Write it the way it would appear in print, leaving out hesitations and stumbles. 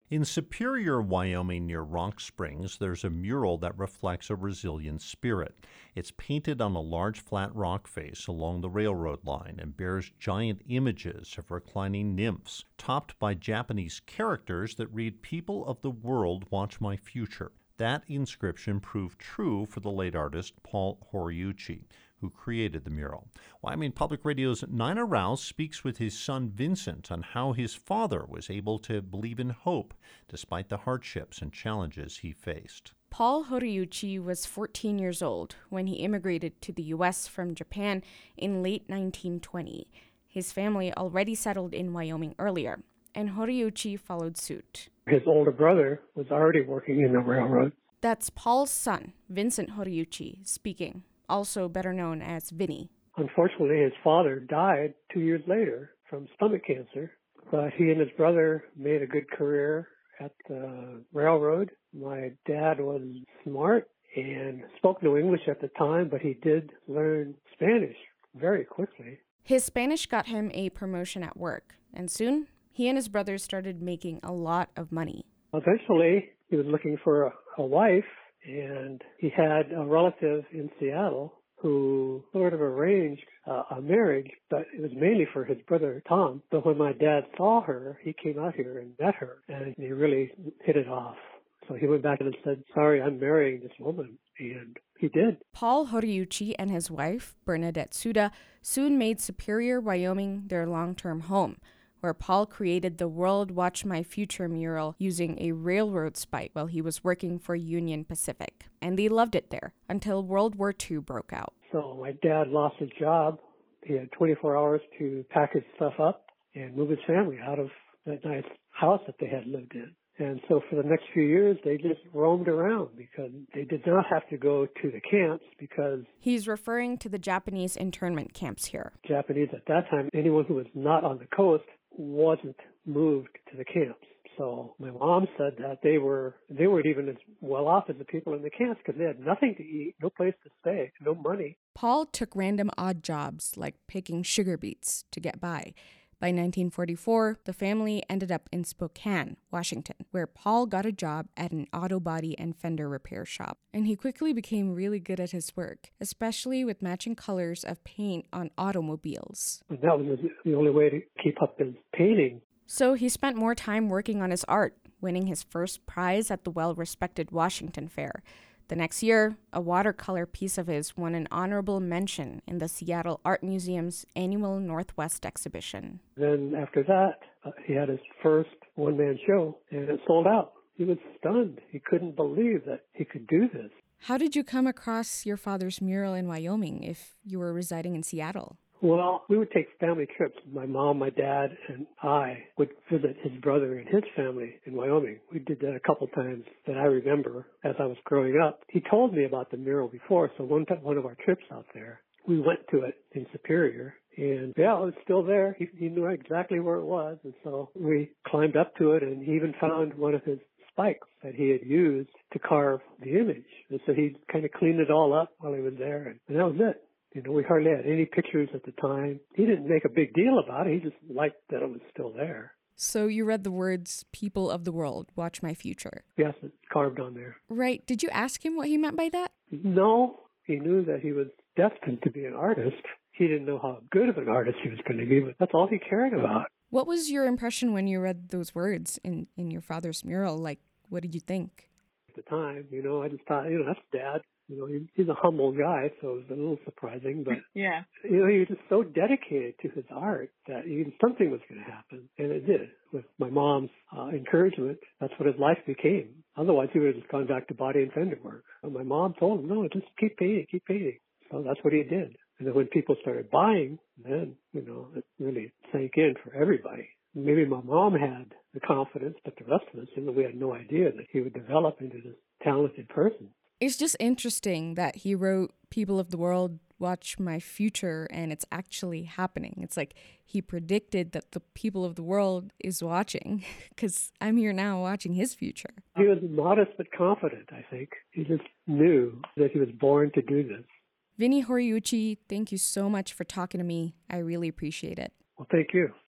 In Superior, Wyoming, near Rock Springs, there's a mural that reflects a resilient spirit. It's painted on a large flat rock face along the railroad line and bears giant images of reclining nymphs, topped by Japanese characters that read, "People of the world, watch my future." That inscription proved true for the late artist Paul Horiuchi, who created the mural. Wyoming Public Radio's Nina Rouse speaks with his son Vincent on how his father was able to believe in hope despite the hardships and challenges he faced. Paul Horiuchi was 14 years old when he immigrated to the U.S. from Japan in late 1920. His family already settled in Wyoming earlier, and Horiuchi followed suit. His older brother was already working in the railroad. That's Paul's son, Vincent Horiuchi, speaking, also better known as Vinny. Unfortunately, his father died 2 years later from stomach cancer, but he and his brother made a good career at the railroad. My dad was smart and spoke no English at the time, but he did learn Spanish very quickly. His Spanish got him a promotion at work, and soon he and his brothers started making a lot of money. Eventually, he was looking for a wife, and he had a relative in Seattle who sort of arranged a marriage, but it was mainly for his brother Tom. But when my dad saw her, he came out here and met her, and he really hit it off. So he went back and said, "Sorry, I'm marrying this woman," and he did. Paul Horiuchi and his wife, Bernadette Suda, soon made Superior, Wyoming their long-term home, where Paul created the World Watch My Future mural using a railroad spike while he was working for Union Pacific. And they loved it there until World War II broke out. So my dad lost his job. He had 24 hours to pack his stuff up and move his family out of that nice house that they had lived in. And so for the next few years, they just roamed around because they did not have to go to the camps because... He's referring to the Japanese internment camps here. Japanese at that time, anyone who was not on the coast wasn't moved to the camps. So my mom said that they weren't even as well off as the people in the camps because they had nothing to eat, no place to stay, no money. Paul took random odd jobs like picking sugar beets to get by. By 1944, the family ended up in Spokane, Washington, where Paul got a job at an auto body and fender repair shop. And he quickly became really good at his work, especially with matching colors of paint on automobiles. And that was the only way to keep up his painting. So he spent more time working on his art, winning his first prize at the well-respected Washington Fair. The next year, a watercolor piece of his won an honorable mention in the Seattle Art Museum's annual Northwest exhibition. Then after that, he had his first one-man show, and it sold out. He was stunned. He couldn't believe that he could do this. How did you come across your father's mural in Wyoming if you were residing in Seattle? Well, we would take family trips. My mom, my dad, and I would visit his brother and his family in Wyoming. We did that a couple times that I remember as I was growing up. He told me about the mural before, so one of our trips out there, we went to it in Superior. And yeah, it was still there. He knew exactly where it was. And so we climbed up to it, and he even found one of his spikes that he had used to carve the image. And so he kind of cleaned it all up while he was there, and that was it. You know, we hardly had any pictures at the time. He didn't make a big deal about it. He just liked that it was still there. So you read the words, "People of the world, watch my future." Yes, it's carved on there. Right. Did you ask him what he meant by that? No. He knew that he was destined to be an artist. He didn't know how good of an artist he was going to be, but that's all he cared about. What was your impression when you read those words in your father's mural? Like, what did you think? At the time, I just thought, that's Dad. He's a humble guy, so it was a little surprising, but yeah, he was just so dedicated to his art that something was going to happen, and it did. With my mom's encouragement, that's what his life became. Otherwise, he would have just gone back to body and fender work. And my mom told him, no, just keep painting, keep painting. So that's what he did. And then when people started buying, then, it really sank in for everybody. Maybe my mom had the confidence, but the rest of us, we had no idea that he would develop into this talented person. It's just interesting that he wrote "People of the world, watch my future," and it's actually happening. It's like he predicted that the people of the world is watching, because I'm here now watching his future. He was modest but confident, I think. He just knew that he was born to do this. Vinny Horiuchi, thank you so much for talking to me. I really appreciate it. Well, thank you.